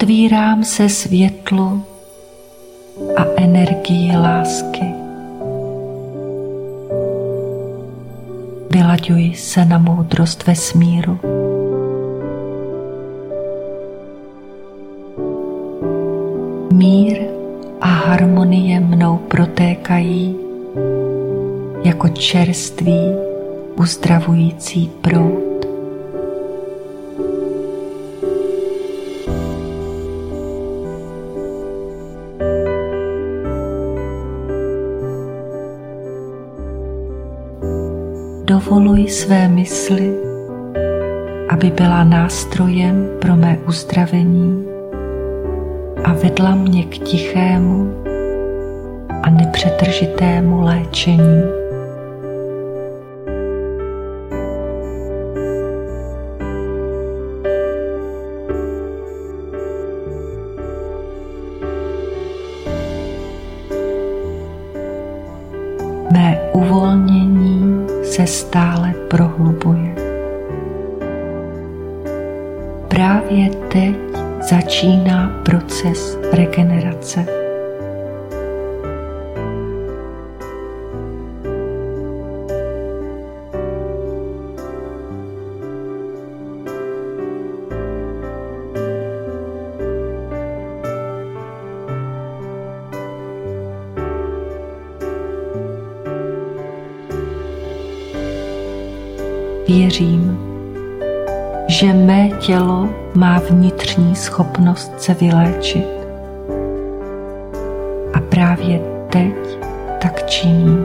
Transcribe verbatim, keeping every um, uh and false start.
Otvírám se světlu a energii lásky. Vylaďuji se na moudrost vesmíru. Mír a harmonie mnou protékají jako čerstvý, uzdravující proud. Dovoluji své mysli, aby byla nástrojem pro mé uzdravení a vedla mě k tichému a nepřetržitému léčení. Mé uvolnění se stále prohlubuje. Právě teď začíná proces regenerace. Věřím, že mé tělo má vnitřní schopnost se vyléčit a právě teď tak činí.